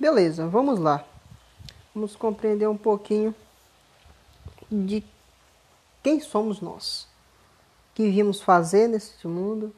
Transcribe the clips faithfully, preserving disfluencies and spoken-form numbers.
Beleza, vamos lá. Vamos compreender um pouquinho de quem somos nós. O que viemos fazer neste mundo.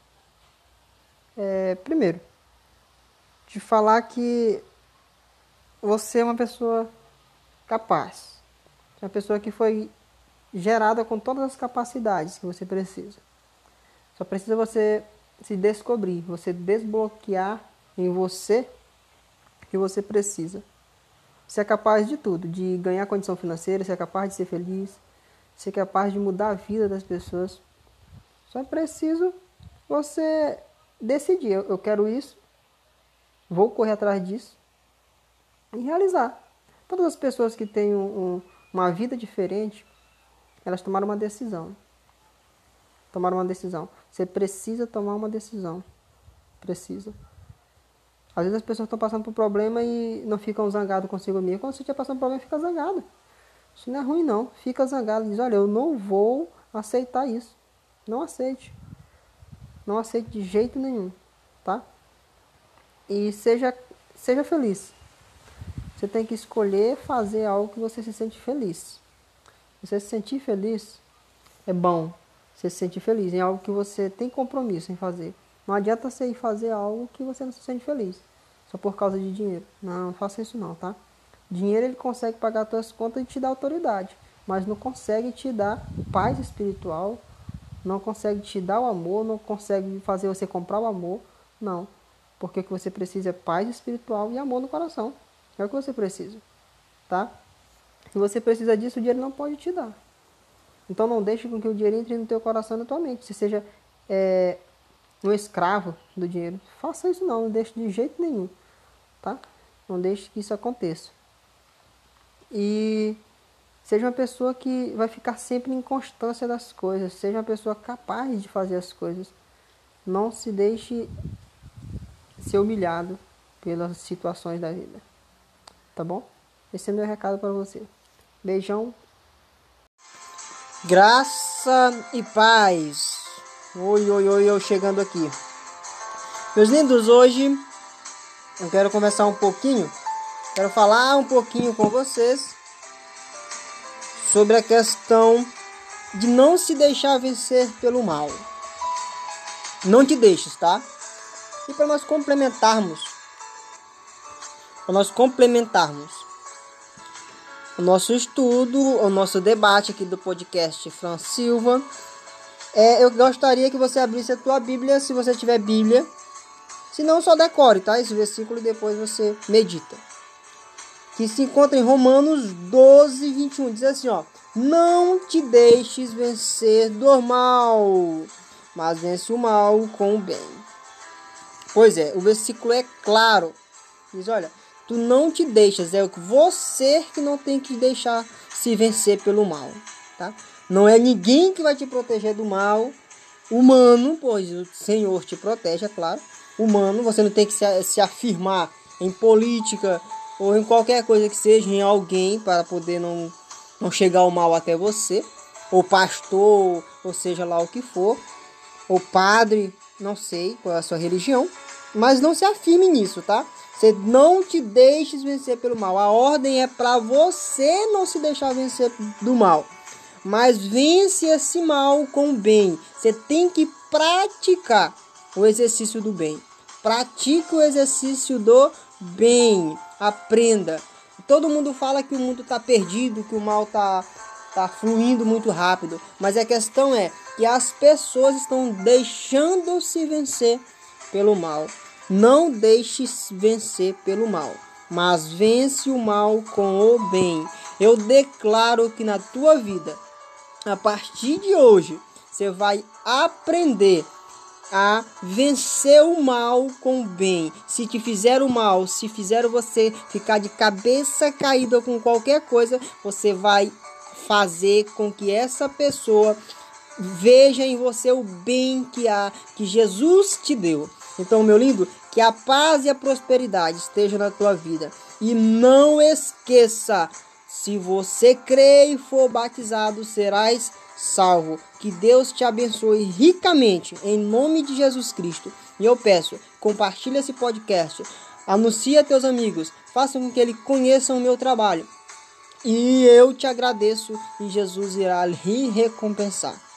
É, primeiro, de falar que você é uma pessoa capaz. É uma pessoa que foi gerada com todas as capacidades que você precisa. Só precisa você se descobrir, você desbloquear em você o que você precisa. Você é capaz de tudo, de ganhar condição financeira, você é capaz de ser feliz, você é capaz de mudar a vida das pessoas. Só é preciso você decidir, eu quero isso, vou correr atrás disso e realizar. Todas as pessoas que têm um, um, uma vida diferente, elas tomaram uma decisão. Tomaram uma decisão. Você precisa tomar uma decisão. Precisa. Às vezes as pessoas estão passando por problema e não ficam zangados consigo mesmo. Quando você estiver passando por problema, fica zangado. Isso não é ruim, não. Fica zangado. Diz, olha, eu não vou aceitar isso. Não aceite. Não aceite de jeito nenhum. Tá? E seja, seja feliz. Você tem que escolher fazer algo que você se sente feliz. Você se sentir feliz é bom. Você se sentir feliz em algo que você tem compromisso em fazer. Não adianta você ir fazer algo que você não se sente feliz. Só por causa de dinheiro. Não, não faça isso não, tá? Dinheiro ele consegue pagar as suas contas e te dar autoridade. Mas não consegue te dar paz espiritual. Não consegue te dar o amor. Não consegue fazer você comprar o amor. Não. Porque o que você precisa é paz espiritual e amor no coração. É o que você precisa. Tá? Se você precisa disso, o dinheiro não pode te dar. Então não deixe com que o dinheiro entre no teu coração e na tua mente. Você seja é, um escravo do dinheiro. Faça isso não, não deixe de jeito nenhum. Tá? Não deixe que isso aconteça. E seja uma pessoa que vai ficar sempre em constância das coisas. Seja uma pessoa capaz de fazer as coisas. Não se deixe ser humilhado pelas situações da vida. Tá bom? Esse é meu recado para você. Beijão. Graça e paz. Oi, oi, oi, eu chegando aqui. Meus lindos, hoje eu quero conversar um pouquinho, quero falar um pouquinho com vocês sobre a questão de não se deixar vencer pelo mal. Não te deixes, tá? E para nós complementarmos, para nós complementarmos o nosso estudo, o nosso debate aqui do podcast Fran Silva, é, eu gostaria que você abrisse a tua Bíblia, se você tiver Bíblia. Se não, só decore, tá? Esse versículo e depois você medita. Que se encontra em Romanos doze, vinte e um. Diz assim, ó. Não te deixes vencer do mal, mas vence o mal com o bem. Pois é, o versículo é claro. Diz, olha, tu não te deixas, é você que não tem que deixar se vencer pelo mal, tá? Não é ninguém que vai te proteger do mal. Humano, pois o Senhor te protege, é claro. Humano, você não tem que se, se afirmar em política ou em qualquer coisa que seja, em alguém, para poder não, não chegar o mal até você. Ou pastor, ou seja lá o que for. Ou padre, não sei qual é a sua religião. Mas não se afirme nisso, tá? Você não te deixes vencer pelo mal. A ordem é para você não se deixar vencer do mal. Mas vence esse mal com o bem. Você tem que praticar o exercício do bem. Pratique o exercício do bem. Aprenda. Todo mundo fala que o mundo está perdido, que o mal está tá fluindo muito rápido. Mas a questão é que as pessoas estão deixando-se vencer pelo mal. Não deixe-se vencer pelo mal, mas vence o mal com o bem. Eu declaro que na tua vida, a partir de hoje, você vai aprender a vencer o mal com o bem. Se te fizer o mal, se fizer você ficar de cabeça caída com qualquer coisa, você vai fazer com que essa pessoa veja em você o bem que há, que Jesus te deu. Então, meu lindo, que a paz e a prosperidade estejam na tua vida. E não esqueça, se você crer e for batizado, serás salvo. Que Deus te abençoe ricamente, em nome de Jesus Cristo. E eu peço, compartilhe esse podcast. Anuncie a teus amigos, faça com que eles conheçam o meu trabalho. E eu te agradeço e Jesus irá lhe recompensar.